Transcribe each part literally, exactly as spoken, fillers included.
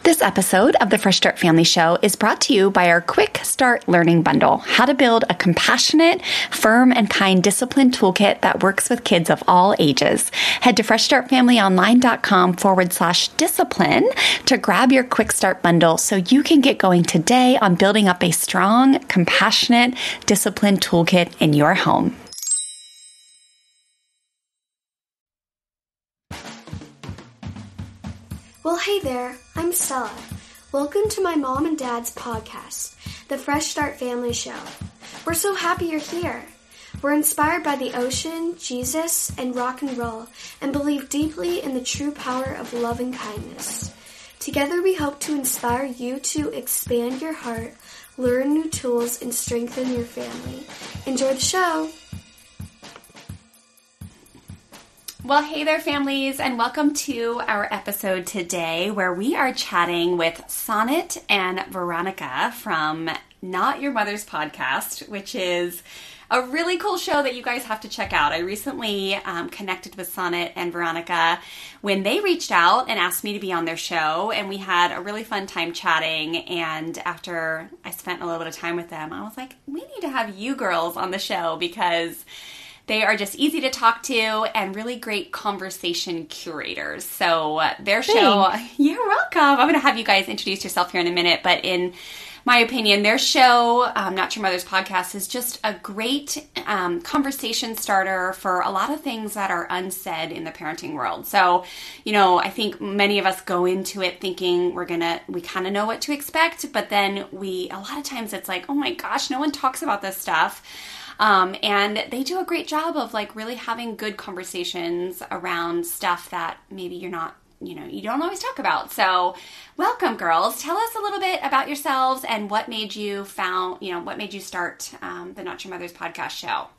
This episode of the Fresh Start Family Show is brought to you by our Quick Start Learning Bundle, how to build a compassionate, firm, and kind discipline toolkit that works with kids of all ages. Head to freshstartfamilyonline.com forward slash discipline to grab your Quick Start Bundle so you can get going today on building up a strong, compassionate discipline toolkit in your home. Well, hey there, I'm Stella. Welcome to my mom and dad's podcast, the Fresh Start Family Show. We're so happy you're here. We're inspired by the ocean, Jesus, and rock and roll, and believe deeply in the true power of love and kindness. Together we hope to inspire you to expand your heart, learn new tools, and strengthen your family. Enjoy the show! Well, hey there, families, and welcome to our episode today where we are chatting with Sonnet and Veronica from Not Your Mother's Podcast, which is a really cool show that you guys have to check out. I recently um, connected with Sonnet and Veronica when they reached out and asked me to be on their show, and we had a really fun time chatting. And after I spent a little bit of time with them, I was like, we need to have you girls on the show because they are just easy to talk to and really great conversation curators. So uh, their show, Thanks. You're welcome. I'm going to have you guys introduce yourself here in a minute. But in my opinion, their show, um, Not Your Mother's Podcast, is just a great um, conversation starter for a lot of things that are unsaid in the parenting world. So, you know, I think many of us go into it thinking we're going to, we kind of know what to expect. But then we, a lot of times it's like, oh my gosh, no one talks about this stuff. Um, and they do a great job of like really having good conversations around stuff that maybe you're not, you know, you don't always talk about. So welcome, girls. Tell us a little bit about yourselves and what made you found, you know, what made you start um, the Not Your Mother's Podcast show.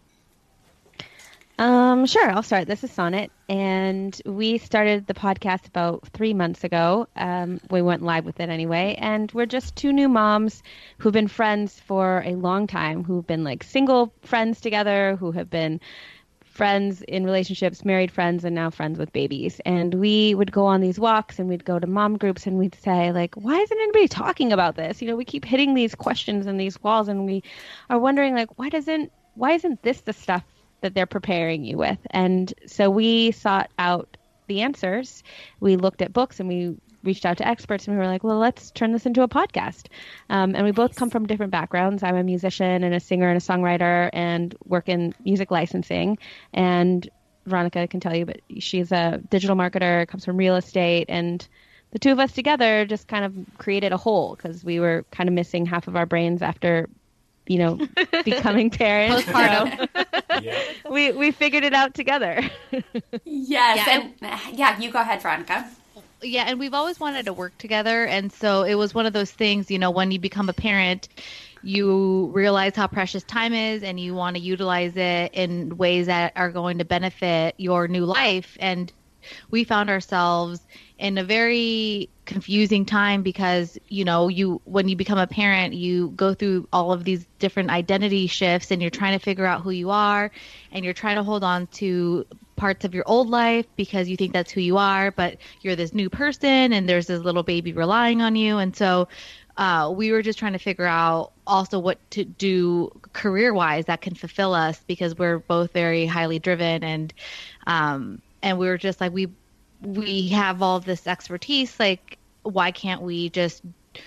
Um, sure, I'll start. This is Sonnet, and we started the podcast about three months ago. Um, we went live with it anyway, and we're just two new moms who've been friends for a long time, who've been like single friends together, who have been friends in relationships, married friends, and now friends with babies. And we would go on these walks, and we'd go to mom groups, and we'd say, like, why isn't anybody talking about this? You know, we keep hitting these questions and these walls, and we are wondering, like, why doesn't, why isn't this the stuff that they're preparing you with? And so we sought out the answers. We looked at books and we reached out to experts, and we were like, well, let's turn this into a podcast. Um, and we both come from different backgrounds. I'm a musician and a singer and a songwriter and work in music licensing. And Veronica can tell you, but she's a digital marketer, comes from real estate. And the two of us together just kind of created a whole because we were kind of missing half of our brains after you know, becoming parents. So yeah. we we figured it out together. Yes. Yeah. And yeah, you go ahead, Veronica. Yeah, and we've always wanted to work together. And so it was one of those things, you know, when you become a parent, you realize how precious time is and you want to utilize it in ways that are going to benefit your new life. And we found ourselves in a very confusing time because, you know, you when you become a parent, you go through all of these different identity shifts and you're trying to figure out who you are and you're trying to hold on to parts of your old life because you think that's who you are, but you're this new person and there's this little baby relying on you. And so uh, we were just trying to figure out also what to do career-wise that can fulfill us because we're both very highly driven and um, and we were just like, we we have all this expertise, like, why can't we just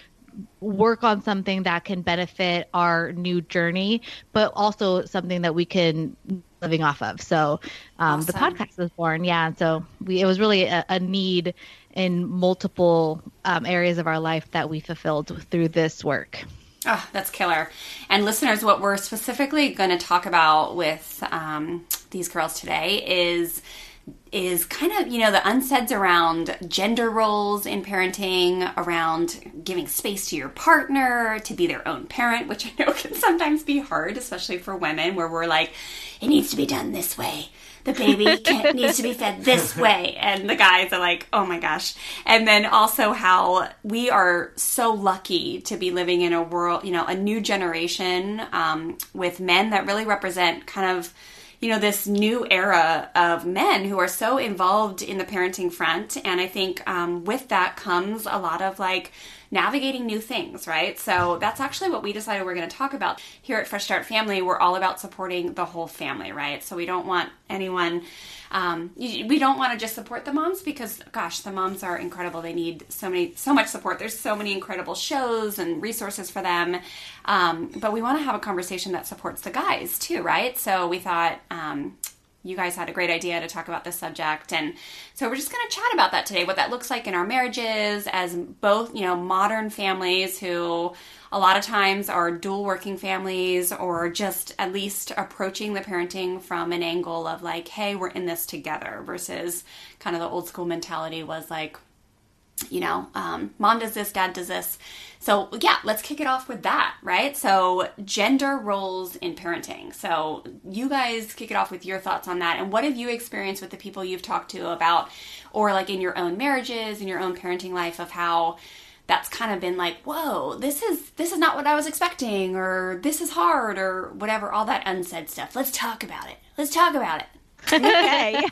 work on something that can benefit our new journey, but also something that we can living off of. So um, awesome. The podcast was born. Yeah. And so we, it was really a, a need in multiple um, areas of our life that we fulfilled through this work. Oh, that's killer. And listeners, what we're specifically going to talk about with um, these girls today is is kind of, you know, the unsaids around gender roles in parenting, around giving space to your partner to be their own parent, which I know can sometimes be hard, especially for women, where we're like, it needs to be done this way. The baby can, needs to be fed this way. And the guys are like, oh my gosh. And then also how we are so lucky to be living in a world, you know, a new generation um, with men that really represent kind of, you know, this new era of men who are so involved in the parenting front. And I think um, with that comes a lot of like navigating new things, right? So that's actually what we decided we're going to talk about here at Fresh Start Family. We're all about supporting the whole family, right? So we don't want anyone, um, we don't want to just support the moms because, gosh, the moms are incredible. They need so many, so much support. There's so many incredible shows and resources for them. Um, but we want to have a conversation that supports the guys too, right? So we thought, um, you guys had a great idea to talk about this subject. And so we're just going to chat about that today, what that looks like in our marriages as both, you know, modern families who a lot of times are dual working families or just at least approaching the parenting from an angle of like, hey, we're in this together versus kind of the old school mentality was like, you know, um, mom does this, dad does this. So yeah, let's kick it off with that, right? So gender roles in parenting. So you guys kick it off with your thoughts on that. And what have you experienced with the people you've talked to about, or like in your own marriages, in your own parenting life of how that's kind of been like, whoa, this is, this is not what I was expecting, or this is hard, or whatever, all that unsaid stuff. Let's talk about it. Let's talk about it. Okay.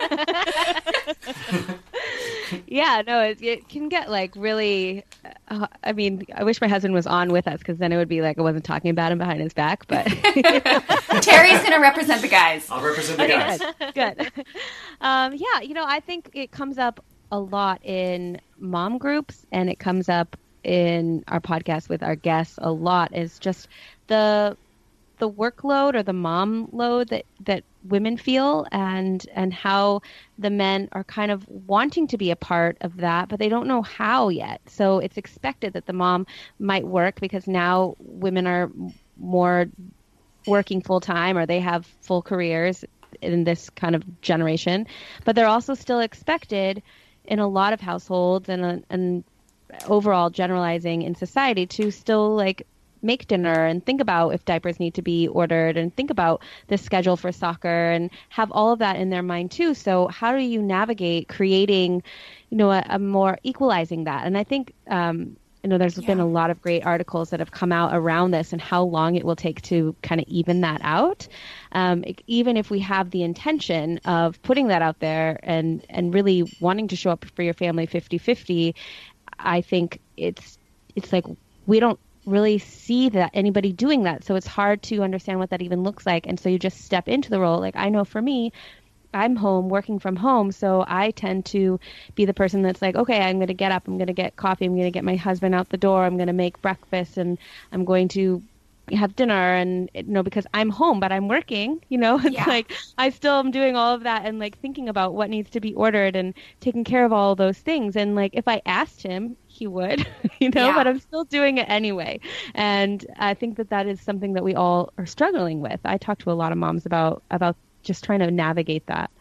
Yeah, no, it, it can get like really, uh, I mean, I wish my husband was on with us because then it would be like I wasn't talking about him behind his back, but. Terry's going to represent the guys. I'll represent the okay, guys. Good. good. Um, yeah, you know, I think it comes up a lot in mom groups and it comes up in our podcast with our guests a lot is just the the workload or the mom load that, that women feel and and how the men are kind of wanting to be a part of that, but they don't know how yet. So it's expected that the mom might work because now women are more working full time or they have full careers in this kind of generation, but they're also still expected in a lot of households and, and overall generalizing in society to still like make dinner and think about if diapers need to be ordered and think about the schedule for soccer and have all of that in their mind too. So how do you navigate creating, you know, a, a more equalizing that? And I think, um, you know, there's yeah. been a lot of great articles that have come out around this and how long it will take to kind of even that out. Um, it, even if we have the intention of putting that out there and, and really wanting to show up for your family fifty-fifty, I think it's, it's like, we don't really see that anybody doing that. So it's hard to understand what that even looks like. And so you just step into the role. Like I know for me, I'm home working from home. So I tend to be the person that's like, okay, I'm going to get up, I'm going to get coffee, I'm going to get my husband out the door, I'm going to make breakfast and I'm going to have dinner and, you know, because I'm home, but I'm working, you know, it's yeah. like I still am doing all of that and like thinking about what needs to be ordered and taking care of all of those things. And like, if I asked him, he would, you know, yeah. but I'm still doing it anyway. And I think that that is something that we all are struggling with. I talk to a lot of moms about, about just trying to navigate that.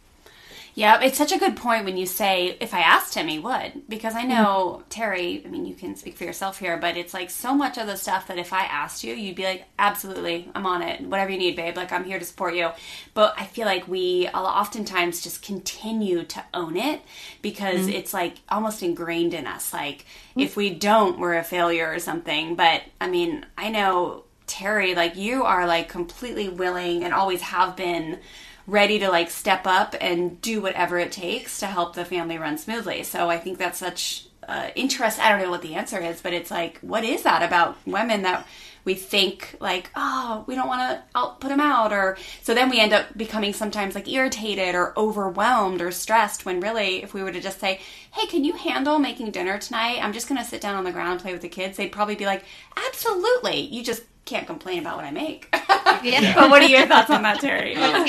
Yeah, it's such a good point when you say, if I asked him, he would. Because I know, mm-hmm. Terry, I mean, you can speak for yourself here, but it's like so much of the stuff that if I asked you, you'd be like, absolutely, I'm on it. Whatever you need, babe. Like, I'm here to support you. But I feel like we oftentimes just continue to own it because mm-hmm. it's like almost ingrained in us. Like, mm-hmm. if we don't, we're a failure or something. But, I mean, I know, Terry, like, you are like completely willing and always have been ready to like step up and do whatever it takes to help the family run smoothly. So I think that's such uh, interest. I don't know what the answer is, but it's like, what is that about women that we think like, oh, we don't want to put them out? Or so then we end up becoming sometimes like irritated or overwhelmed or stressed when really if we were to just say, hey, can you handle making dinner tonight? I'm just going to sit down on the ground and play with the kids. They'd probably be like, absolutely. You just can't complain about what I make. Yeah. But what are your thoughts on that, Terry? Um,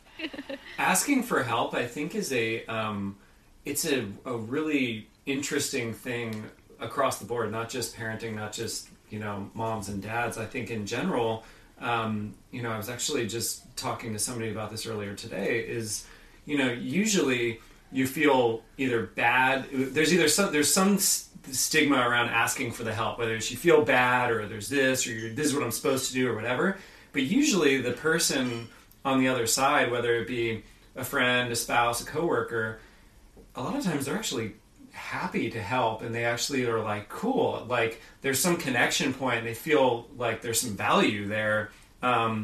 asking for help, I think, is a um, it's a, a really interesting thing across the board. Not just parenting, not just you know moms and dads. I think in general, um, you know, I was actually just talking to somebody about this earlier today. Is you know, usually you feel either bad. There's either some there's some stigma around asking for the help, whether it's you feel bad or there's this or you're, this is what I'm supposed to do or whatever. But usually the person on the other side, whether it be a friend, a spouse, a coworker, a lot of times they're actually happy to help and they actually are like, cool, like there's some connection point and they feel like there's some value there. Um,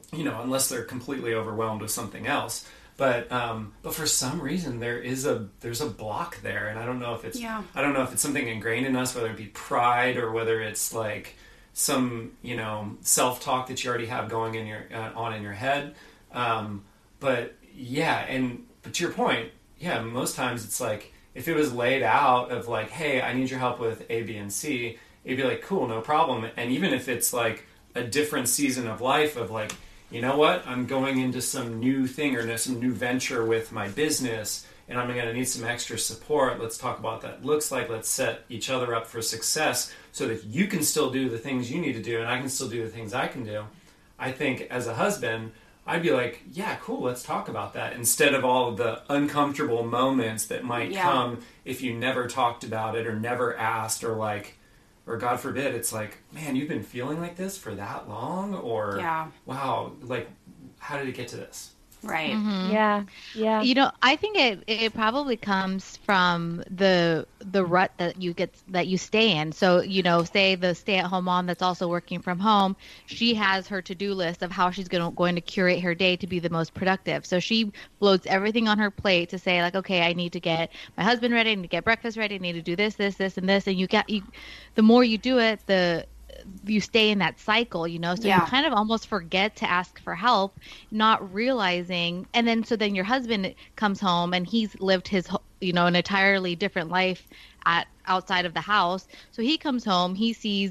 you know, unless they're completely overwhelmed with something else. But um, but for some reason there is a there's a block there, and I don't know if it's yeah. I don't know if it's something ingrained in us, whether it be pride or whether it's like some, you know, self-talk that you already have going in your uh, on in your head. Um, but yeah, and but to your point, yeah, most times it's like if it was laid out of like, hey, I need your help with A, B, and C, it'd be like, cool, no problem. And even if it's like a different season of life of like, you know what, I'm going into some new thing or some new venture with my business and I'm going to need some extra support. Let's talk about what that looks like. Let's set each other up for success so that you can still do the things you need to do and I can still do the things I can do. I think as a husband, I'd be like, yeah, cool, let's talk about that. Instead of all of the uncomfortable moments that might yeah. come if you never talked about it or never asked or like, or God forbid, it's like, man, you've been feeling like this for that long? Or, yeah. wow, like, how did it get to this? Right. Mm-hmm. Yeah. Yeah. You know, I think it it probably comes from the the rut that you get that you stay in. So, you know, say the stay-at-home mom that's also working from home, she has her to-do list of how she's going to going to curate her day to be the most productive. So she loads everything on her plate to say like, okay, I need to get my husband ready, I need to get breakfast ready, I need to do this, this, this, and this. And you get you, the more you do it, the you stay in that cycle, you know, so yeah. you kind of almost forget to ask for help, not realizing. And then, so then your husband comes home and he's lived his, you know, an entirely different life at outside of the house. So he comes home, he sees,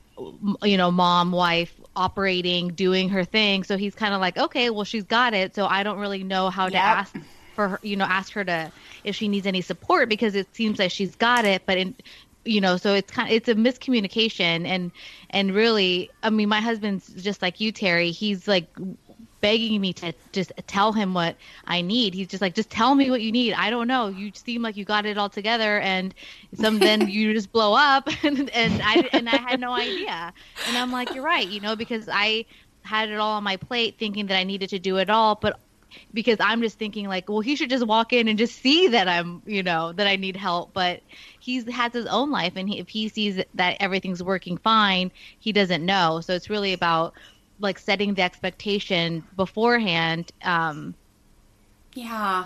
you know, mom, wife operating, doing her thing. So he's kind of like, okay, well, she's got it. So I don't really know how to yep. ask for her, you know, ask her to, if she needs any support because it seems like she's got it. But in, you know, so it's kind of, it's a miscommunication and, and really, I mean, my husband's just like you, Terry, he's like begging me to just tell him what I need. He's just like, just tell me what you need. I don't know. You seem like you got it all together and some, then you just blow up and, and I, and I had no idea. And I'm like, you're right, you know, because I had it all on my plate thinking that I needed to do it all, but because I'm just thinking like, well, he should just walk in and just see that I'm, you know, that I need help. But he's has his own life. And he, if he sees that everything's working fine, he doesn't know. So it's really about like setting the expectation beforehand. Um, yeah.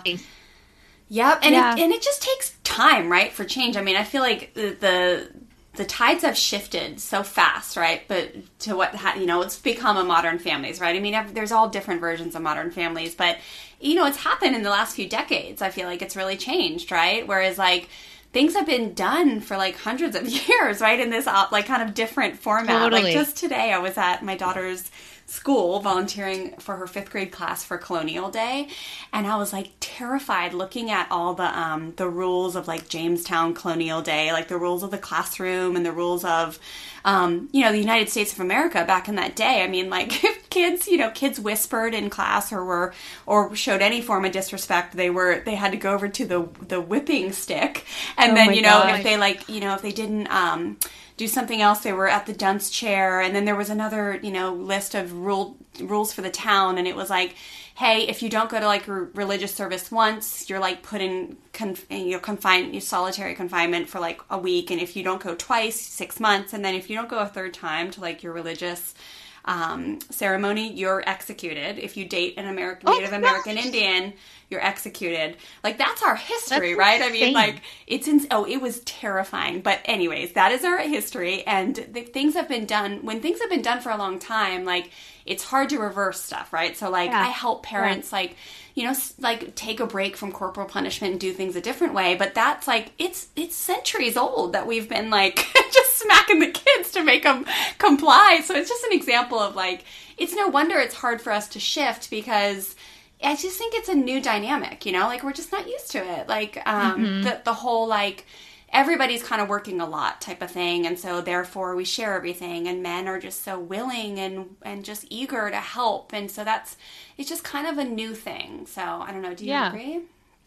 Yep. And, yeah. It, and it just takes time, right, for change. I mean, I feel like the, the the tides have shifted so fast, right? But to what, you know, it's become a Modern Families, right? I mean, there's all different versions of Modern Families, but, you know, it's happened in the last few decades. I feel like it's really changed, right? Whereas, like, things have been done for, like, hundreds of years, right? In this, like, kind of different format. Totally. Like, just today I was at my daughter's school volunteering for her fifth grade class for Colonial Day, and I was like terrified looking at all the um the rules of like Jamestown Colonial Day, like the rules of the classroom and the rules of um you know the United States of America back in that day. I mean, like if kids you know kids whispered in class or were or showed any form of disrespect, they were they had to go over to the the whipping stick, and Oh then my you know gosh. if they like you know if they didn't um do something else, they were at the dunce chair. And then there was another, you know, list of rule, rules for the town. And it was like, hey, if you don't go to like a religious service once, you're like put in, conf- you know, confined, solitary confinement for like a week. And if you don't go twice, six months. And then if you don't go a third time to like your religious um, ceremony, you're executed. If you date an American, Oh, Native gosh. American Indian, you're executed. Like, that's our history, That's right? I mean, insane. like, it's in, oh, it was terrifying. But anyways, that is our history. And the things have been done, when things have been done for a long time, like, it's hard to reverse stuff, right? So, like, Yeah. I help parents, like, you know, s- like, take a break from corporal punishment and do things a different way. But that's, like, it's it's centuries old that we've been, like, just smacking the kids to make them comply. So it's just an example of, like, it's no wonder it's hard for us to shift because I just think it's a new dynamic, you know? Like, we're just not used to it. Like, um, Mm-hmm. the, the whole, like, everybody's kind of working a lot type of thing, and so therefore we share everything, and men are just so willing and, and just eager to help, and so that's, it's just kind of a new thing. So, I don't know, do you Yeah. agree?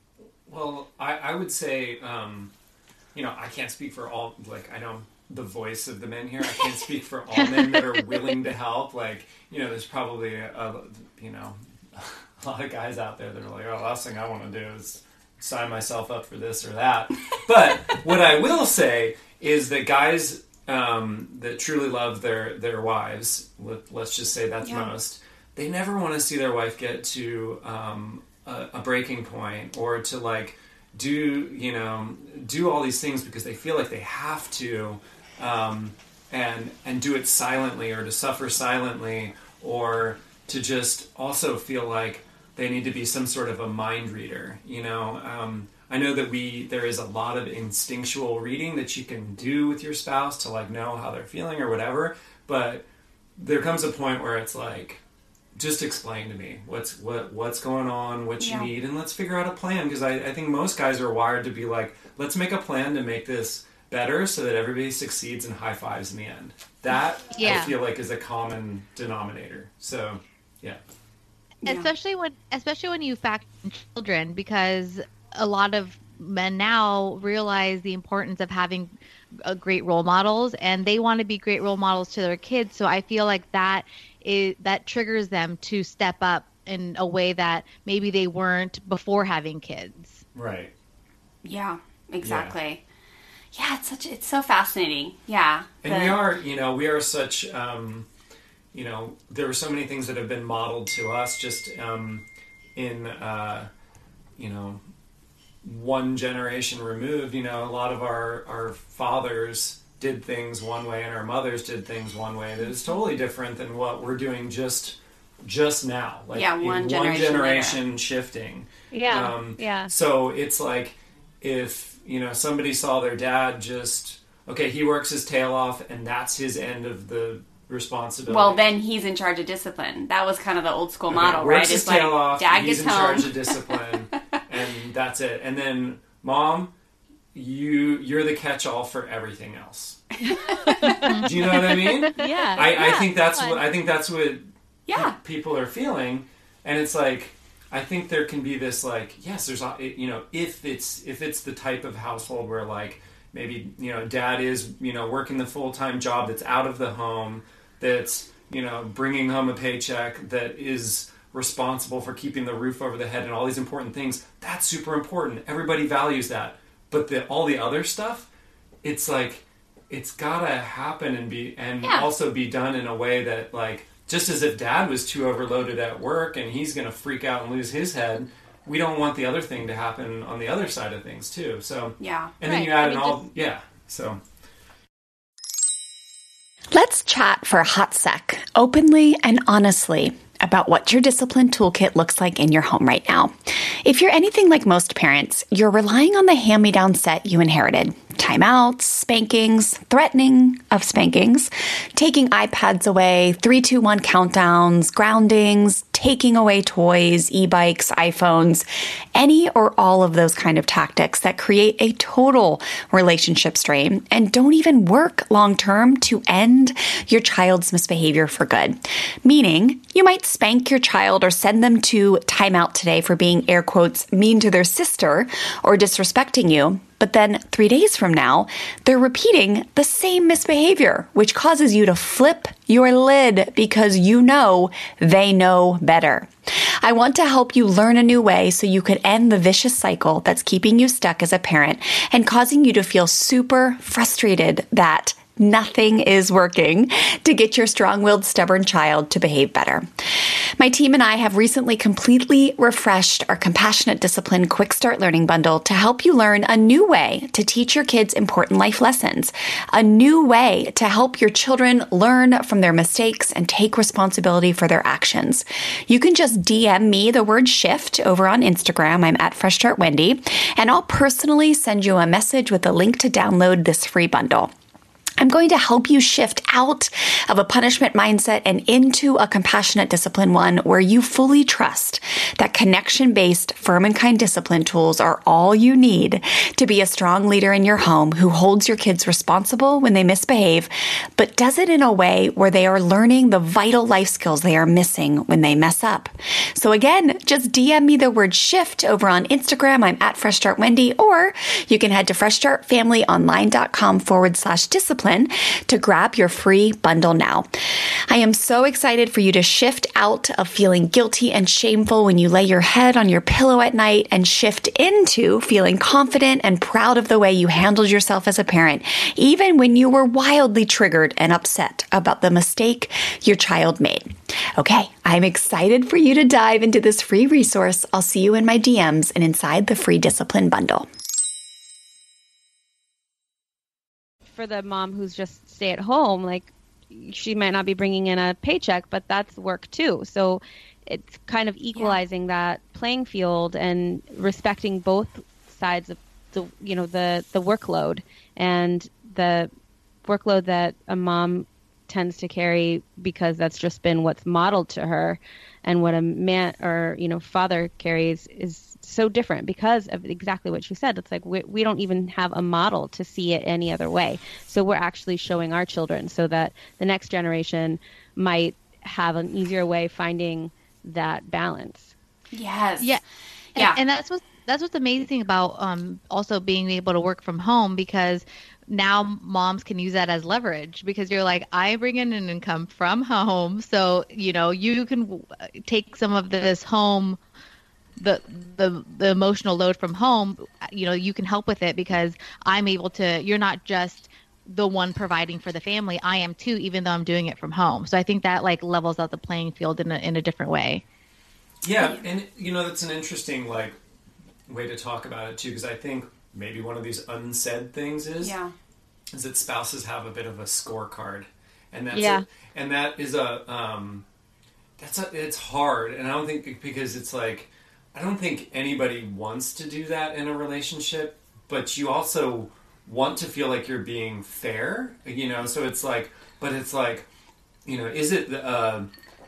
Well, I, I would say, um, you know, I can't speak for all, like, I know the voice of the men here. I can't speak for all men that are willing to help. Like, you know, there's probably, a, a, you know, a lot of guys out there that are like, oh, last thing I want to do is sign myself up for this or that. But what I will say is that guys um, that truly love their, their wives, let, let's just say that's Yeah. most, they never want to see their wife get to um, a, a breaking point or to like do, you know, do all these things because they feel like they have to, um, and and do it silently or to suffer silently or to just also feel like they need to be some sort of a mind reader, you know. Um, I know that we there is a lot of instinctual reading that you can do with your spouse to like know how they're feeling or whatever, but there comes a point where it's like, just explain to me what's what what's going on, what you yeah. need, and let's figure out a plan. Because I, I think most guys are wired to be like, let's make a plan to make this better so that everybody succeeds and high fives in the end. That yeah. I feel like is a common denominator. So yeah. Yeah. Especially when, especially when you factor in children, because a lot of men now realize the importance of having uh, great role models, and they want to be great role models to their kids. So I feel like that is that triggers them to step up in a way that maybe they weren't before having kids. Right. Yeah. Exactly. Yeah. yeah it's such. It's so fascinating. Yeah. And the, we are, you know, we are such. Um, You know, there are so many things that have been modeled to us just um, in, uh, you know, one generation removed. You know, a lot of our, our fathers did things one way and our mothers did things one way. That is totally different than what we're doing just just now. Like yeah, one in generation, one generation shifting. Yeah, Um, yeah. So it's like if, you know, somebody saw their dad just, okay, he works his tail off and that's his end of the responsibility. Well, then he's in charge of discipline. That was kind of the old school okay, model, works right? his It's like tail off, dad he's gets in home. charge of discipline, and that's it. And then mom, you you're the catch-all for everything else. Do you know what I mean? Yeah. I, yeah, I think that's fun. what I think that's what Yeah. pe- people are feeling, and it's like I think there can be this like yes, there's a- you know if it's if it's the type of household where like maybe you know dad is you know working the full-time job that's out of the home, that's you know bringing home a paycheck, that is responsible for keeping the roof over the head and all these important things. That's super important. Everybody values that. But the all the other stuff, it's like it's gotta happen and be and Yeah. also be done in a way that like just as if dad was too overloaded at work and he's gonna freak out and lose his head, we don't want the other thing to happen on the other side of things too. So Yeah. and then Right. you add I mean, an all just- yeah. So Let's chat for a hot sec, openly and honestly, about what your discipline toolkit looks like in your home right now. If you're anything like most parents, you're relying on the hand-me-down set you inherited. Timeouts, spankings, threatening of spankings, taking iPads away, three two one countdowns, groundings, taking away toys, e-bikes, iPhones, any or all of those kind of tactics that create a total relationship strain and don't even work long-term to end your child's misbehavior for good. Meaning, you might spank your child or send them to timeout today for being, air quotes, mean to their sister or disrespecting you. But then three days from now, they're repeating the same misbehavior, which causes you to flip your lid because you know they know better. I want to help you learn a new way so you could end the vicious cycle that's keeping you stuck as a parent and causing you to feel super frustrated that nothing is working to get your strong-willed, stubborn child to behave better. My team and I have recently completely refreshed our Compassionate Discipline Quick Start Learning Bundle to help you learn a new way to teach your kids important life lessons, a new way to help your children learn from their mistakes and take responsibility for their actions. You can just D M me the word shift over on Instagram. I'm at Fresh Start Wendy, and I'll personally send you a message with a link to download this free bundle. I'm going to help you shift out of a punishment mindset and into a compassionate discipline one where you fully trust that connection-based, firm and kind discipline tools are all you need to be a strong leader in your home who holds your kids responsible when they misbehave, but does it in a way where they are learning the vital life skills they are missing when they mess up. So again, just D M me the word shift over on Instagram. I'm at Fresh Start Wendy, or you can head to freshstartfamilyonline.com forward slash discipline Discipline to grab your free bundle now. I am so excited for you to shift out of feeling guilty and shameful when you lay your head on your pillow at night and shift into feeling confident and proud of the way you handled yourself as a parent, even when you were wildly triggered and upset about the mistake your child made. Okay, I'm excited for you to dive into this free resource. I'll see you in my D Ms and inside the free Discipline bundle. For the mom who's just stay at home, like she might not be bringing in a paycheck, but that's work too. So it's kind of equalizing yeah. that playing field and respecting both sides of the, you know, the, the workload and the workload that a mom tends to carry because that's just been what's modeled to her, and what a man or, you know, father carries is so different because of exactly what you said. It's like we, we don't even have a model to see it any other way. So we're actually showing our children so that the next generation might have an easier way finding that balance. Yes. Yeah. Yeah. And, and that's what that's what's amazing about um, also being able to work from home, because now moms can use that as leverage, because you're like, I bring in an income from home. So, you know, you can take some of this home, the, the, the emotional load from home, you know, you can help with it because I'm able to, you're not just the one providing for the family. I am too, even though I'm doing it from home. So I think that like levels out the playing field in a, in a different way. Yeah. And you know, that's an interesting like way to talk about it too. Cause I think maybe one of these unsaid things is, yeah. is that spouses have a bit of a scorecard, and that's yeah. a, and that is a um, that's a, it's hard, and I don't think because it's like I don't think anybody wants to do that in a relationship, but you also want to feel like you're being fair, you know. So it's like, but it's like, you know, is it uh,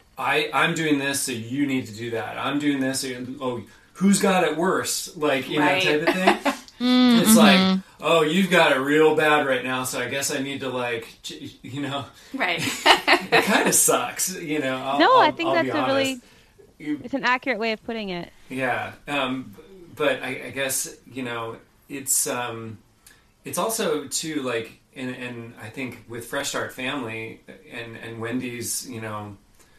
I I'm doing this, so you need to do that. I'm doing this, so you, oh, who's got it worse? Like you right. know, type of thing. Mm-hmm. It's like, oh, you've got it real bad right now, so I guess I need to, like, you know. Right. It kind of sucks, you know. I'll, no, I'll, I think I'll that's be a honest. really, you, it's an accurate way of putting it. Yeah. Um, but I, I guess, you know, it's um, it's also, too, like, and, and I think with Fresh Start Family and, and Wendy's, you know,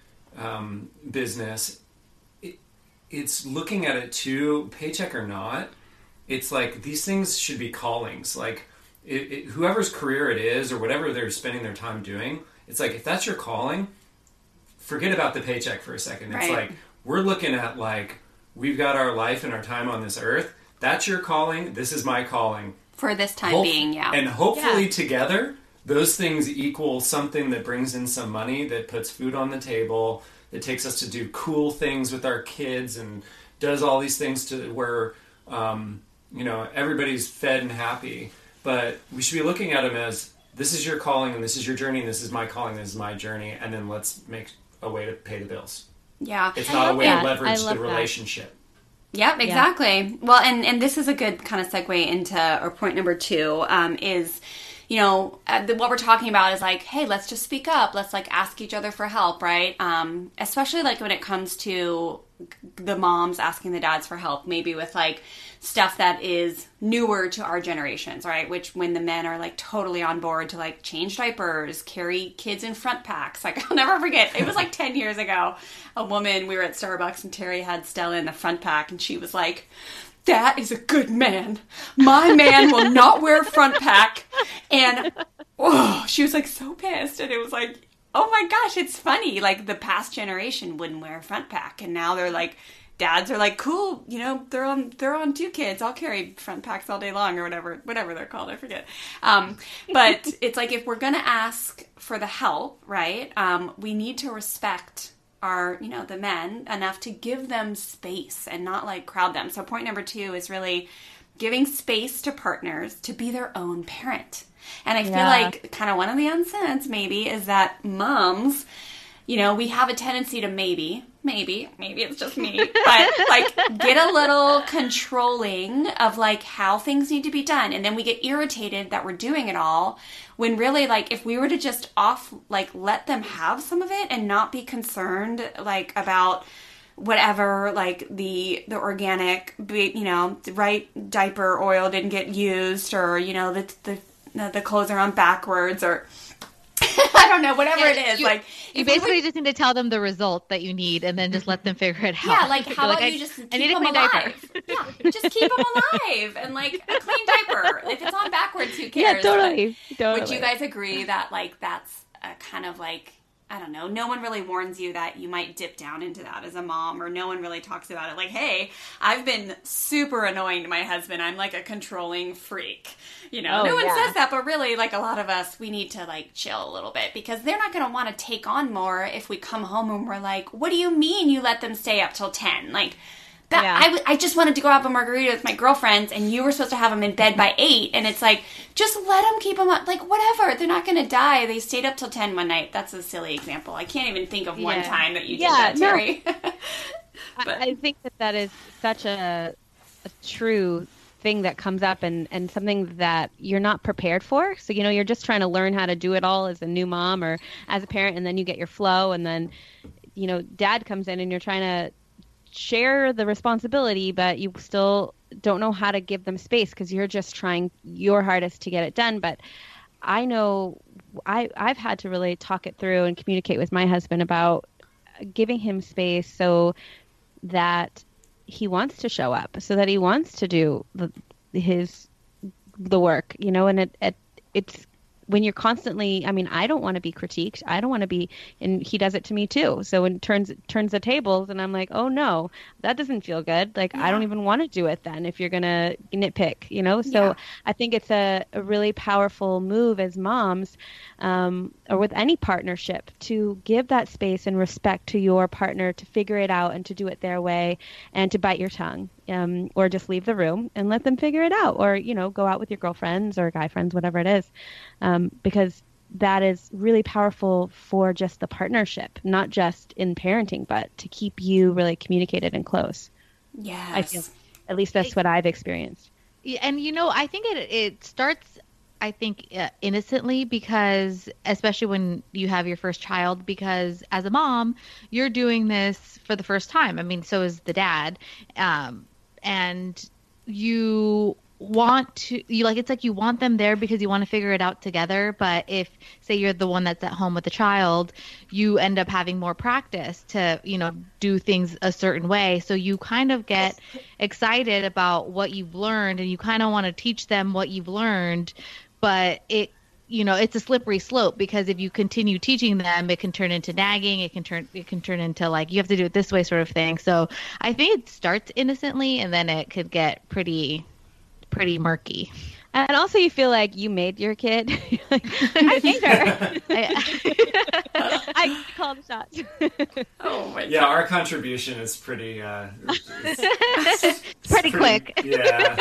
um, business, it, it's looking at it, too, paycheck or not. It's like these things should be callings. Like it, it, whoever's career it is or whatever they're spending their time doing, it's like if that's your calling, forget about the paycheck for a second. It's right. like we're looking at like we've got our life and our time on this earth. That's your calling. This is my calling. For this time Hope- being, yeah. And hopefully yeah. together, those things equal something that brings in some money, that puts food on the table, that takes us to do cool things with our kids and does all these things to where... Um, you know, everybody's fed and happy, but we should be looking at them as this is your calling and this is your journey and this is my calling, this is my journey, and then let's make a way to pay the bills. Yeah. It's not a way that. to leverage the that. relationship. Yep, exactly. Yeah. Well, and, and this is a good kind of segue into our point number two um, is, you know, uh, the, what we're talking about is like, hey, let's just speak up. Let's like ask each other for help, right? Um, especially like when it comes to the moms asking the dads for help, maybe with like stuff that is newer to our generations, right? Which when the men are like totally on board to like change diapers, carry kids in front packs. Like I'll never forget, it was like ten years ago, a woman, we were at Starbucks and Terry had Stella in the front pack and she was like, that is a good man. My man will not wear a front pack. And oh, she was like so pissed. And it was like, oh my gosh, it's funny. Like the past generation wouldn't wear a front pack. And now they're like, dads are like, cool, you know, they're on, they're on two kids. I'll carry front packs all day long or whatever, whatever they're called. I forget. Um, but it's like, if we're going to ask for the help, right, um, we need to respect our, you know, the men enough to give them space and not like crowd them. So point number two is really giving space to partners to be their own parent. And I feel yeah. like kind of one of the unsaids maybe is that moms, you know, we have a tendency to maybe, maybe, maybe it's just me, but like get a little controlling of like how things need to be done. And then we get irritated that we're doing it all when really like if we were to just off, like let them have some of it and not be concerned like about whatever, like the the organic, you know, the right diaper oil didn't get used or, you know, the the the, the clothes are on backwards, or I don't know, whatever Yeah, it is. you, like you basically would, just need to tell them the result that you need, and then just let them figure it out. Yeah, like how like, about I, you just keep I need a them clean alive? diaper. Yeah, just keep them alive and like a clean diaper. If it's on backwards, who Yeah, cares? totally. But totally. Would you guys agree that like that's a kind of like, I don't know, no one really warns you that you might dip down into that as a mom, or no one really talks about it. Like, hey, I've been super annoying to my husband. I'm like a controlling freak. You know, Oh, no one yeah. says that, but really, like a lot of us, we need to like chill a little bit, because they're not going to want to take on more if we come home and we're like, what do you mean you let them stay up till ten? Like, that, Yeah. I, w- I just wanted to go have a margarita with my girlfriends, and you were supposed to have them in bed by eight, and it's like, just let them keep them up. Like, whatever. They're not going to die. They stayed up till ten one night. That's a silly example. I can't even think of one Yeah. time that you did Yeah, that, no. Terry. I, I think that that is such a, a true thing that comes up, and, and something that you're not prepared for. So, you know, you're just trying to learn how to do it all as a new mom or as a parent, and then you get your flow, and then, you know, dad comes in and you're trying to share the responsibility, but you still don't know how to give them space because you're just trying your hardest to get it done. But I know I, I've had to really talk it through and communicate with my husband about giving him space so that he wants to show up, so that he wants to do the, his the work, you know. And it, it it's when you're constantly, I mean, I don't want to be critiqued. I don't want to be, and he does it to me too. So when it turns turns the tables, and I'm like, oh no, that doesn't feel good. Like, Yeah. I don't even want to do it then if you're gonna nitpick, you know. So Yeah. I think it's a, a really powerful move as moms, um, or with any partnership, to give that space and respect to your partner to figure it out and to do it their way, and to bite your tongue, um, or just leave the room and let them figure it out, or, you know, go out with your girlfriends or guy friends, whatever it is, um, because that is really powerful for just the partnership, not just in parenting, but to keep you really communicated and close. Yes. I feel, at least that's what I've experienced. Yeah, and you know, I think it it starts, I think, uh, innocently, because especially when you have your first child, because as a mom, you're doing this for the first time. I mean, so is the dad, um, and you want to, you like, it's like you want them there because you want to figure it out together. But if, say, you're the one that's at home with the child, you end up having more practice to, you know, do things a certain way. So you kind of get excited about what you've learned, and you kind of want to teach them what you've learned. But it, you know, it's a slippery slope, because if you continue teaching them, it can turn into nagging. It can turn, it can turn into like, you have to do it this way sort of thing. So I think it starts innocently, and then it could get pretty, pretty murky. And also, you feel like you made your kid. Like, I made her. I, I call the shots. Oh my Yeah, our contribution is pretty, uh, it's, it's Pretty quick. Yeah.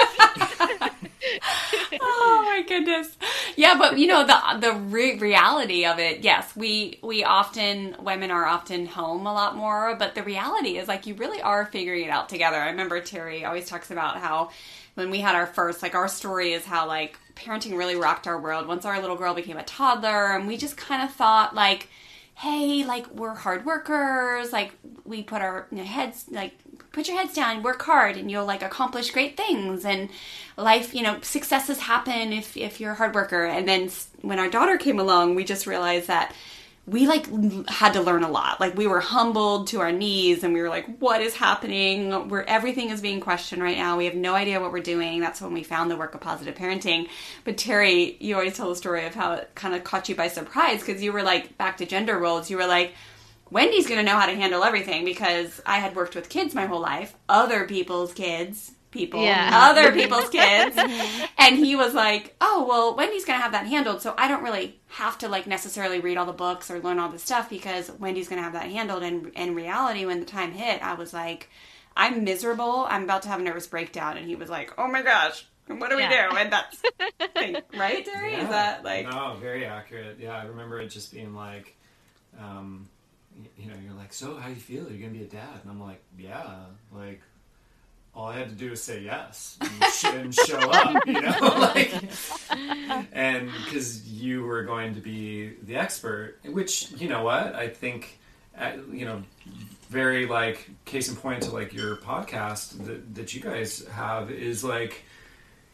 Oh my goodness. Yeah, but you know, the the re- reality of it, yes, we we often, women are often home a lot more, but the reality is, like, you really are figuring it out together. I remember Terry always talks about how when we had our first, like, our story is how, like, parenting really rocked our world once our little girl became a toddler, and we just kind of thought, like, hey, like, we're hard workers, like, we put our you know, heads, like, put your heads down, work hard, and you'll, like, accomplish great things, and life, you know, successes happen if, if you're a hard worker. And then when our daughter came along, we just realized that we, like, had to learn a lot. Like, we were humbled to our knees, and we were like, what is happening? We're, everything is being questioned right now. We have no idea what we're doing. That's when we found the work of positive parenting. But Terry, you always tell the story of how it kind of caught you by surprise, because you were like, back to gender roles, you were like, Wendy's going to know how to handle everything, because I had worked with kids my whole life, other people's kids, people, Yeah. other people's kids. And he was like, oh, well, Wendy's going to have that handled, so I don't really have to, like, necessarily read all the books or learn all this stuff, because Wendy's going to have that handled. And in reality, when the time hit, I was like, I'm miserable. I'm about to have a nervous breakdown. And he was like, oh my gosh, what do we Yeah. do? And that's, right, Terry? Yeah. Is that, like... No, very accurate. Yeah, I remember it just being like, um, y- you know, you're like, so how do you feel? Are you going to be a dad? And I'm like, yeah, like, all I had to do was say yes and, sh- and show up, you know? like, and because you were going to be the expert, which, you know what, I think, uh, you know, very, like, case in point to, like, your podcast that, that you guys have is, like,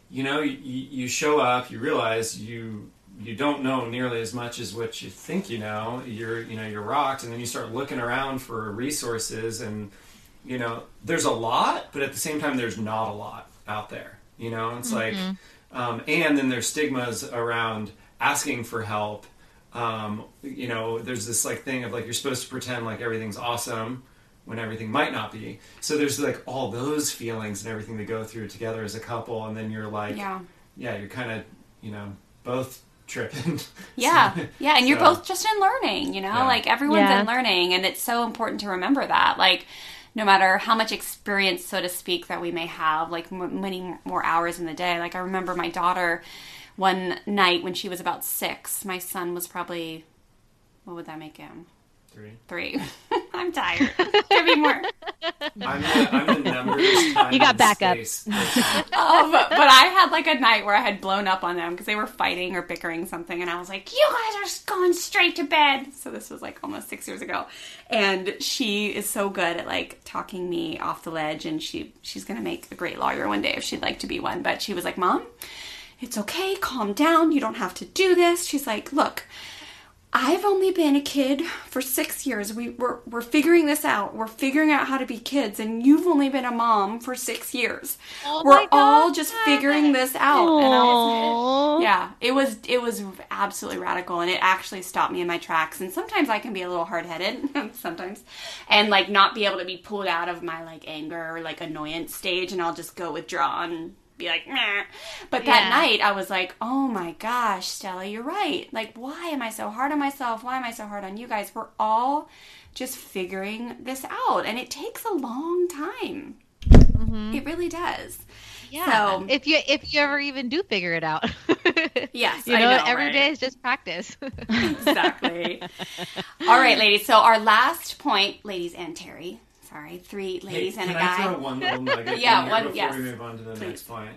you know, you, you show up, you realize you you don't know nearly as much as what you think you know. You're you know you're rocked, and then you start looking around for resources, and you know there's a lot, but at the same time there's not a lot out there. You know, it's mm-hmm. like, um, and then there's stigmas around asking for help. Um, you know, there's this like thing of like you're supposed to pretend like everything's awesome when everything might not be. So there's like all those feelings and everything to go through together as a couple, and then you're like, yeah, yeah you're kind of, you know, both tripping. Yeah, yeah, and you're so, both just in learning, you know, yeah. like everyone's yeah. in learning, and it's so important to remember that, like, no matter how much experience, so to speak, that we may have, like m- many more hours in the day. Like I remember my daughter one night when she was about six, my son was probably, what would that make him? Three. Three. I'm tired. Give me more. I'm the, I'm the numbers. Time you got backup. oh, but, but I had like a night where I had blown up on them because they were fighting or bickering something, and I was like, "You guys are going straight to bed." So this was like almost six years ago, and she is so good at like talking me off the ledge, and she she's gonna make a great lawyer one day if she'd like to be one. But she was like, "Mom, it's okay. Calm down. You don't have to do this." She's like, "Look, I've only been a kid for six years. We, we're, we're figuring this out. We're figuring out how to be kids. And you've only been a mom for six years. Oh we're all just figuring this out." Aww. And I was, yeah, it was, it was absolutely radical. And it actually stopped me in my tracks. And sometimes I can be a little hard-headed, sometimes, and like not be able to be pulled out of my like anger or like annoyance stage. And I'll just go withdraw and be like, nah. But that yeah. night I was like, oh my gosh, Stella, you're right. Like, why am I so hard on myself? Why am I so hard on you guys? We're all just figuring this out, and it takes a long time. Mm-hmm. It really does. Yeah. So, if you if you ever even do figure it out. Yes, you know, I know, every right? day is just practice. Exactly. All right, ladies. So our last point, ladies and Terry. Sorry, three ladies hey, and a can guy. I throw one little nugget yeah, in here one, before yes. we move on to the Please. next point?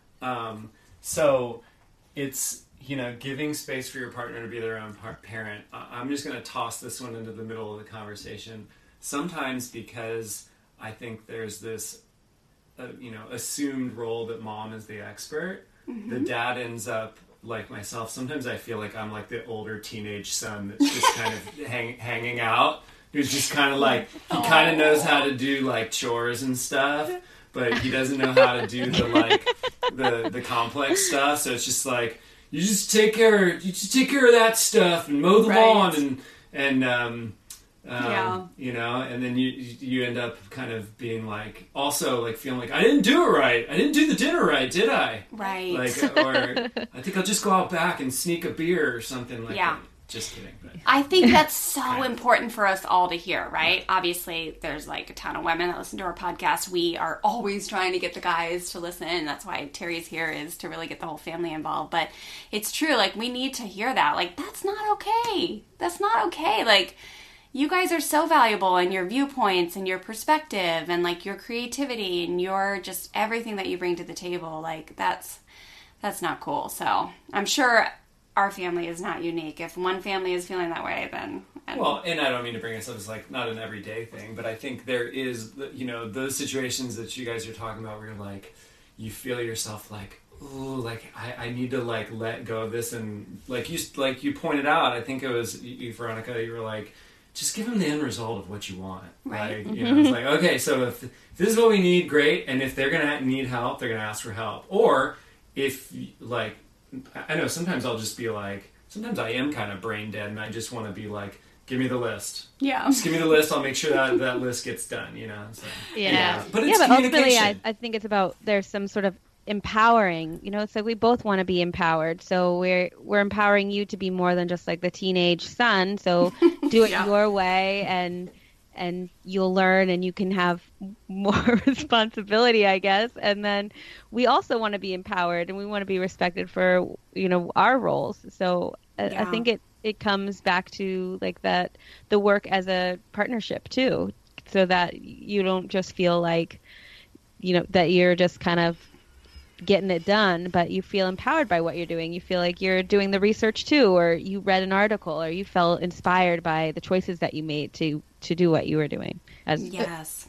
Um, so it's, you know, giving space for your partner to be their own par- parent. I- I'm just going to toss this one into the middle of the conversation. Sometimes because I think there's this, uh, you know, assumed role that mom is the expert, mm-hmm. the dad ends up like myself. Sometimes I feel like I'm like the older teenage son that's just kind of hang- hanging out. Who's just kind of like, he kind of knows how to do like chores and stuff, but he doesn't know how to do the like the the complex stuff. So it's just like, you just take care, you just take care of that stuff and mow the right. lawn and and um, um, yeah. you know, and then you you end up kind of being like, also like feeling like I didn't do it right. I didn't do the dinner right, did I? Right. Like, or I think I'll just go out back and sneak a beer or something like yeah. that. Just kidding. But. I think that's so important for us all to hear, right? Yeah. Obviously, there's like a ton of women that listen to our podcast. We are always trying to get the guys to listen. That's why Terry's here, is to really get the whole family involved. But it's true. Like, we need to hear that. Like, that's not okay. That's not okay. Like, you guys are so valuable, and your viewpoints and your perspective and like your creativity and your just everything that you bring to the table. Like, that's, that's not cool. So I'm sure our family is not unique. If one family is feeling that way, then... And well, and I don't mean to bring this up as like not an everyday thing, but I think there is, you know, those situations that you guys are talking about where you're like, you feel yourself like, ooh, like I, I need to like let go of this, and like you like you pointed out, I think it was you, Veronica, you were like, just give them the end result of what you want. Right. Like, you know, it's like, okay, so if, if this is what we need, great, and if they're gonna need help, they're gonna ask for help, or if like. I know sometimes I'll just be like, sometimes I am kind of brain dead and I just want to be like, give me the list. Yeah. Just give me the list. I'll make sure that that list gets done, you know? So, yeah. yeah. But it's yeah, but ultimately, communication. I, I think it's about, there's some sort of empowering, you know, it's like we both want to be empowered. So we're, we're empowering you to be more than just like the teenage son. So do it yeah. your way, and, and you'll learn, and you can have more responsibility, I guess. And then we also want to be empowered, and we want to be respected for, you know, our roles. So yeah. I, I think it, it comes back to like that, the work as a partnership too, so that you don't just feel like, you know, that you're just kind of getting it done, but you feel empowered by what you're doing. You feel like you're doing the research too, or you read an article, or you felt inspired by the choices that you made to to do what you were doing. As yes.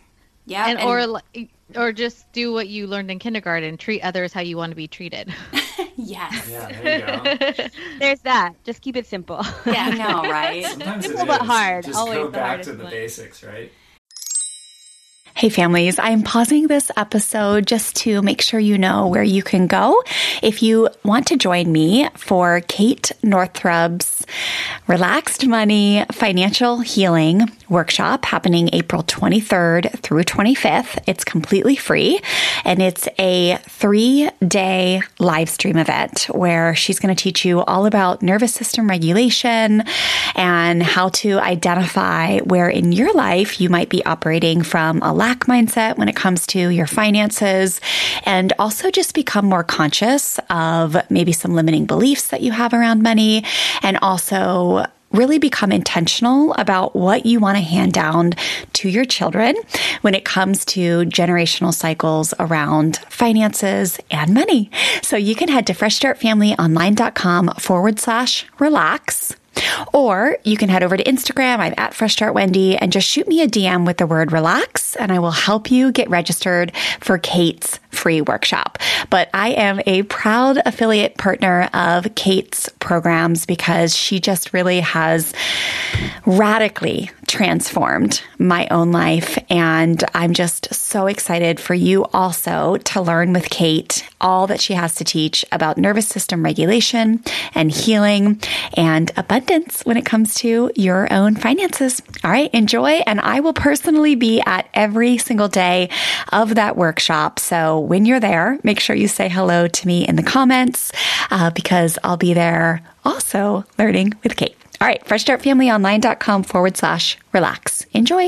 Yeah. And, and or li- or just do what you learned in kindergarten, treat others how you want to be treated. Yes. Yeah, there you go. There's that. Just keep it simple. Yeah, I know, right? Sometimes it Simple but is. hard. Just Always go the back hardest to the one. basics, right? Hey families, I'm pausing this episode just to make sure you know where you can go if you want to join me for Kate Northrup's Relaxed Money Financial Healing Workshop happening April twenty-third through twenty-fifth. It's completely free and it's a three day live stream event where she's going to teach you all about nervous system regulation and how to identify where in your life you might be operating from a lack mindset when it comes to your finances, and also just become more conscious of maybe some limiting beliefs that you have around money, and also really become intentional about what you want to hand down to your children when it comes to generational cycles around finances and money. So you can head to freshstartfamilyonline.com forward slash relax. Or you can head over to Instagram. I'm at Fresh Start Wendy, and just shoot me a D M with the word relax, and I will help you get registered for Kate's free workshop. But I am a proud affiliate partner of Kate's programs because she just really has radically transformed my own life. And I'm just so excited for you also to learn with Kate all that she has to teach about nervous system regulation and healing and abundance when it comes to your own finances. All right, enjoy. And I will personally be at every single day of that workshop. So when you're there, make sure you say hello to me in the comments uh, because I'll be there also learning with Kate. All right, freshstartfamilyonline.com forward slash relax. Enjoy.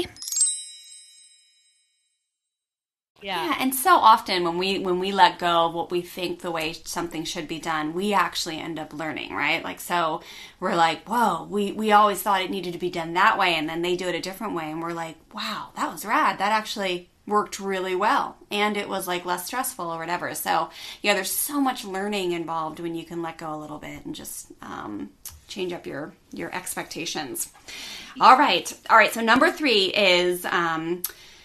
Yeah. yeah, and so often when we when we let go of what we think the way something should be done, we actually end up learning, right? Like, so we're like, whoa, we, we always thought it needed to be done that way, and then they do it a different way, and we're like, wow, that was rad. That actually worked really well, and it was like less stressful or whatever. So yeah, there's so much learning involved when you can let go a little bit and just um, change up your your expectations. All right, all right. So number three is. Um,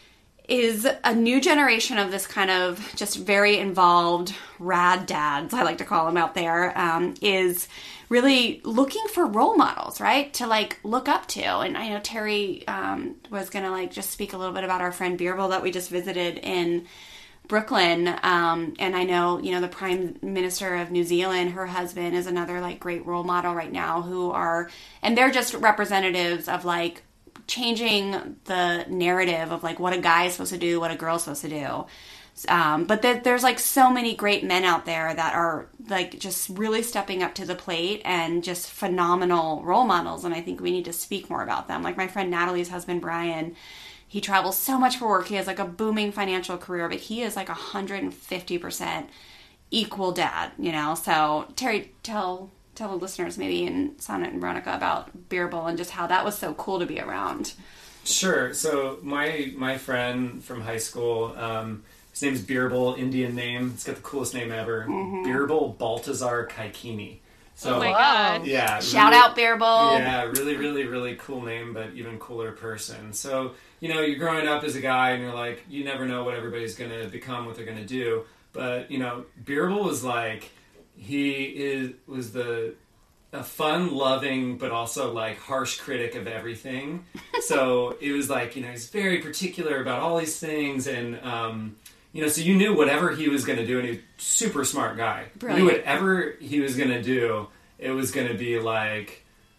is a new generation of this kind of just very involved rad dads, I like to call them out there, um, is really looking for role models, right? To like look up to. And I know Terry um, was going to like just speak a little bit about our friend Birbal that we just visited in Brooklyn. Um, and I know, you know, the Prime Minister of New Zealand, her husband is another like great role model right now who are, and they're just representatives of like changing the narrative of like what a guy is supposed to do, what a girl's supposed to do. Um, but th- there's like so many great men out there that are like just really stepping up to the plate and just phenomenal role models. And I think we need to speak more about them. Like my friend Natalie's husband, Brian, he travels so much for work. He has like a booming financial career, but he is like one hundred fifty percent equal dad, you know? So Terry, tell... tell the listeners maybe and Sonnet and Veronica about Birbal and just how that was so cool to be around. Sure. So my my friend from high school, um, his name's Birbal, Indian name. It's got the coolest name ever. Mm-hmm. Birbal Baltazar Kaikini. So, oh my God. Yeah. Shout really, out Birbal. Yeah, really, really, really cool name, but even cooler person. So, you know, you're growing up as a guy and you're like, you never know what everybody's going to become, what they're going to do. But, you know, Birbal was like, he is was the a fun, loving, but also like harsh critic of everything. So it was like, you know, he's very particular about all these things, and um, you know, so you knew whatever he was going to do, and he was a super smart guy. Brilliant. You knew whatever he was going to do, it was going to be like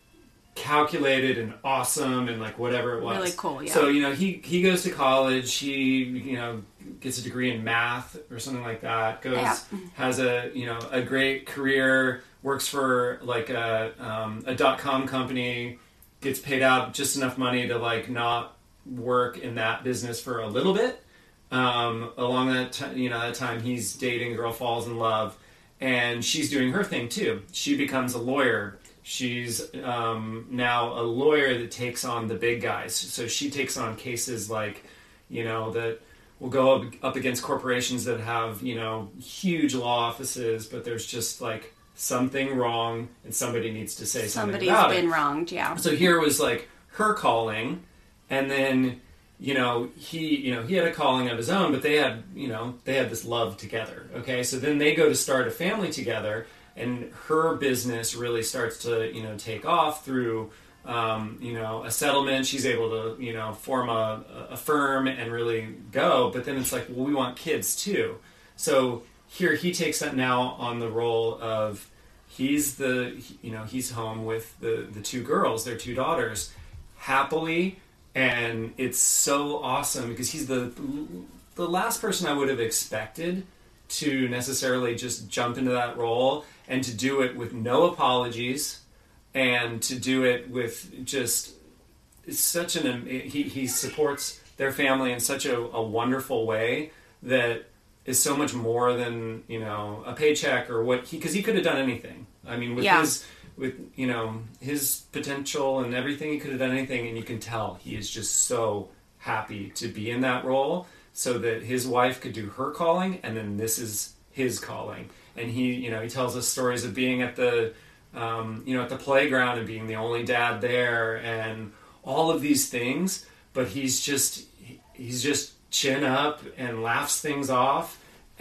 calculated and awesome and like whatever it was. Really cool, yeah. So, you know, he, he goes to college, he, you know, gets a degree in math or something like that, goes, yeah. has a, you know, a great career, works for like a, um, a dot-com company, gets paid out just enough money to like not work in that business for a little bit. Um, along that t- you know, that time he's dating a girl, falls in love, and she's doing her thing too. She becomes a lawyer. She's um, now a lawyer that takes on the big guys. So she takes on cases like, you know, that will go up, up against corporations that have, you know, huge law offices, but there's just like something wrong and somebody needs to say something Somebody's about been it. wronged, yeah. So here was like her calling, and then you know, he, you know, he had a calling of his own, but they had, you know, they had this love together. Okay. So then they go to start a family together, and her business really starts to, you know, take off through, um, you know, a settlement. She's able to, you know, form a, a firm and really go. But then it's like, well, we want kids too. So here he takes that now on the role of, he's the, you know, he's home with the, the two girls, their two daughters, happily. And it's so awesome because he's the the last person I would have expected to necessarily just jump into that role, and to do it with no apologies, and to do it with just it's such an he he supports their family in such a, a wonderful way that is so much more than, you know, a paycheck or what he, because he could have done anything. I mean, with Yeah. his with, you know, his potential and everything, he could have done anything, and you can tell he is just so happy to be in that role, so that his wife could do her calling, and then this is his calling. And he, you know, he tells us stories of being at the, um, you know, at the playground and being the only dad there, and all of these things. But he's just, he's just chin up and laughs things off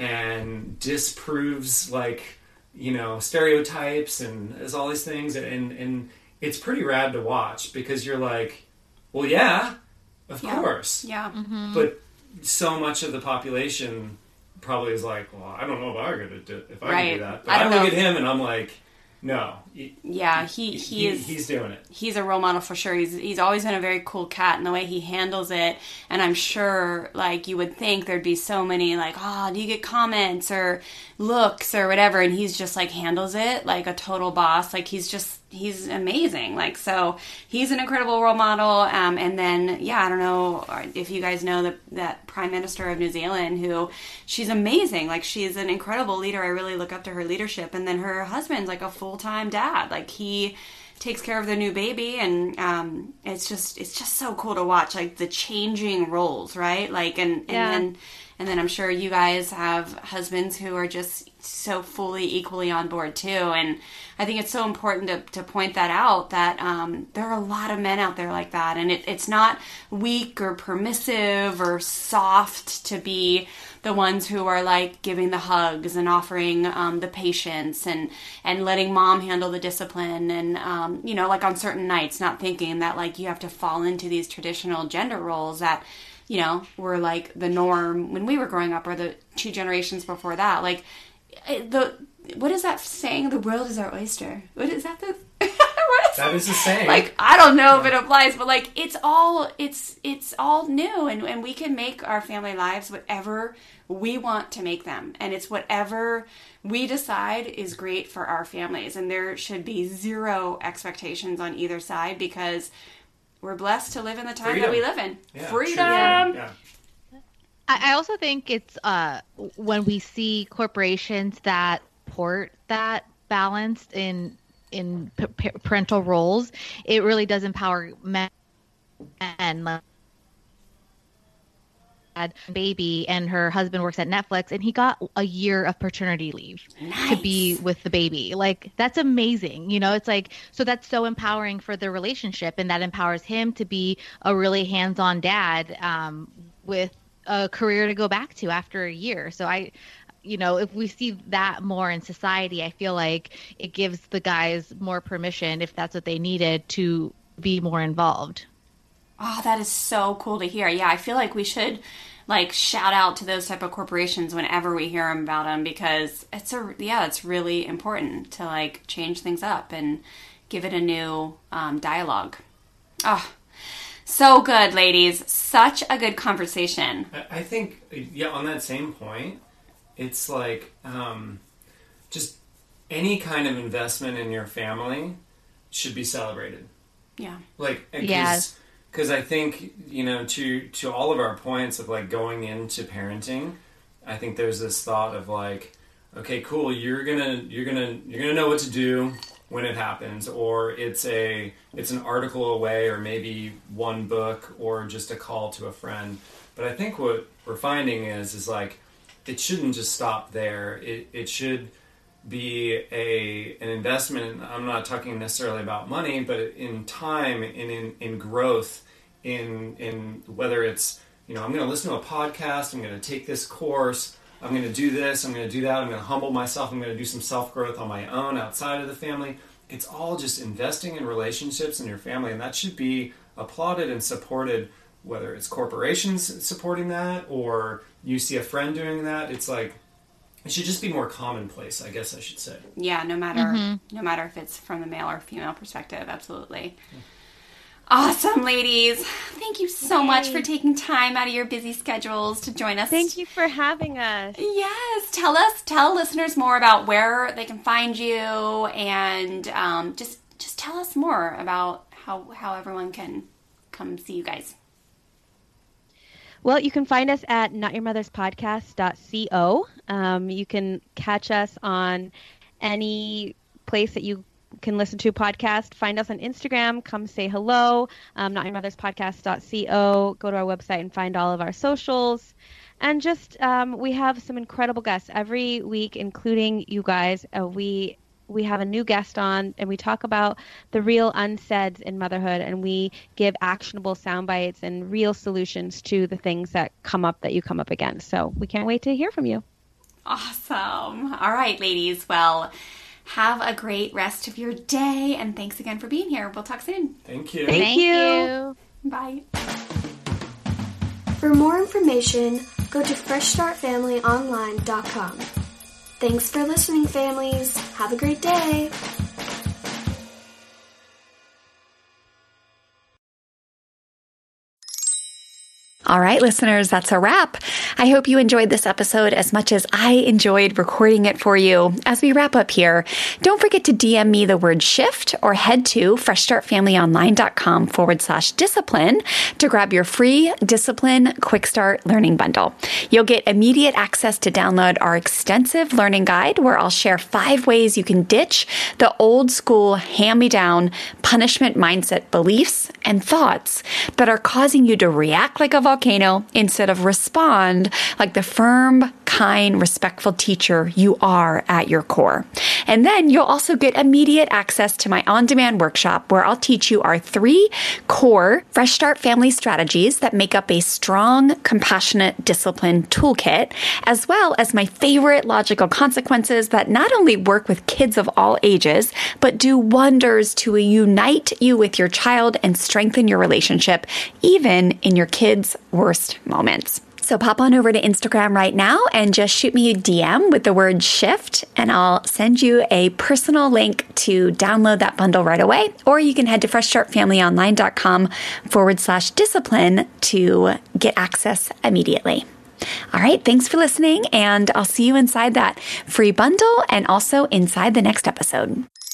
and disproves, like, you know, stereotypes and as all these things, and and it's pretty rad to watch, because you're like, well, yeah, of Yeah. course, Yeah. but so much of the population probably is like, well, I don't know if I could do if I Right. could do that. But I I, don't look know. at him and I'm like, no, he, Yeah, he, he, he is he's doing it. he's a role model for sure. He's he's always been a very cool cat in the way he handles it. And I'm sure, like, you would think there'd be so many, like, oh, do you get comments or looks or whatever? And he's just, like, handles it like a total boss. Like, he's just, he's amazing. Like, so he's an incredible role model. Um, and then, yeah, I don't know if you guys know that, that Prime Minister of New Zealand, who, she's amazing. Like, she's an incredible leader. I really look up to her leadership. And then her husband's, like, a full-time dad. Like, he takes care of their new baby, and um, it's just it's just so cool to watch, like, the changing roles, right? Like, and and Yeah. then and then I'm sure you guys have husbands who are just so fully equally on board too, and I think it's so important to, to point that out, that um, there are a lot of men out there like that, and it, it's not weak or permissive or soft to be the ones who are, like, giving the hugs and offering um, the patience and and letting mom handle the discipline, and um, you know, like, on certain nights, not thinking that, like, you have to fall into these traditional gender roles that, you know, were, like, the norm when we were growing up, or the two generations before that. Like, it- the what is that saying? The world is our oyster. What is that? The what is That is the saying. Like, I don't know if it applies, but, like, it's all it's it's all new, and, and we can make our family lives whatever we want to make them, and it's whatever we decide is great for our families, and there should be zero expectations on either side, because we're blessed to live in the time Freedom. that we live in. Yeah, Freedom. true freedom. Yeah. I I also think it's uh, when we see corporations that support that balance in in p- p- parental roles, it really does empower men. Like, had a baby, and her husband works at Netflix, and he got a year of paternity leave to be with the baby. Like, that's amazing. You know, it's like, so that's so empowering for the relationship, and that empowers him to be a really hands-on dad um, with a career to go back to after a year. So I, you know, if we see that more in society, I feel like it gives the guys more permission, if that's what they needed, to be more involved. Oh, that is so cool to hear. Yeah, I feel like we should, like, shout out to those type of corporations whenever we hear about them, because it's a yeah, it's really important to, like, change things up and give it a new um, dialogue. Oh, so good, ladies. Such a good conversation. I, I think, yeah, on that same point, it's like um, just any kind of investment in your family should be celebrated. Yeah. Like, because Yes. because I think, you know, to to all of our points of, like, going into parenting, I think there's this thought of, like, okay, cool, you're gonna you're gonna you're gonna know what to do when it happens, or it's a it's an article away, or maybe one book, or just a call to a friend. But I think what we're finding is is like, it shouldn't just stop there. It it should be a an investment. I'm not talking necessarily about money, but in time and in, in growth in in whether it's, you know, I'm going to listen to a podcast, I'm going to take this course, I'm going to do this, I'm going to do that, I'm going to humble myself, I'm going to do some self-growth on my own outside of the family. It's all just investing in relationships in your family, and that should be applauded and supported, whether it's corporations supporting that or you see a friend doing that. It's like, it should just be more commonplace, I guess I should say. Yeah, no matter Mm-hmm. no matter if it's from the male or female perspective, absolutely. Yeah. Awesome, ladies. Thank you so Yay. much for taking time out of your busy schedules to join us. Thank you for having us. Yes. Tell us, tell listeners more about where they can find you, and um, just just tell us more about how, how everyone can come see you guys. Well, you can find us at not your mother's podcast dot co. Um, you can catch us on any place that you can listen to a podcast. Find us on Instagram. Come say hello. Um, not your mother's podcast dot co. Go to our website and find all of our socials. And just um, we have some incredible guests every week, including you guys. Uh, we we have a new guest on, and we talk about the real unsaids in motherhood, and we give actionable sound bites and real solutions to the things that come up that you come up against. So we can't wait to hear from you. Awesome. All right, ladies. Well, have a great rest of your day, and thanks again for being here. We'll talk soon. Thank you. Thank Thank you. you. Bye. For more information, go to fresh start family online dot com. Thanks for listening, families. Have a great day. All right, listeners, that's a wrap. I hope you enjoyed this episode as much as I enjoyed recording it for you. As we wrap up here, don't forget to D M me the word shift or head to fresh start family online dot com forward slash discipline to grab your free Discipline Quick Start Learning Bundle. You'll get immediate access to download our extensive learning guide where I'll share five ways you can ditch the old school hand-me-down punishment mindset beliefs and thoughts that are causing you to react like a volcano instead of respond like the firm, kind, respectful teacher you are at your core. And then you'll also get immediate access to my on-demand workshop where I'll teach you our three core Fresh Start family strategies that make up a strong, compassionate discipline toolkit, as well as my favorite logical consequences that not only work with kids of all ages, but do wonders to unite you with your child and strengthen your relationship, even in your kids' worst moments. So pop on over to Instagram right now and just shoot me a D M with the word shift, and I'll send you a personal link to download that bundle right away. Or you can head to fresh start family online dot com forward slash discipline to get access immediately. All right, thanks for listening, and I'll see you inside that free bundle and also inside the next episode.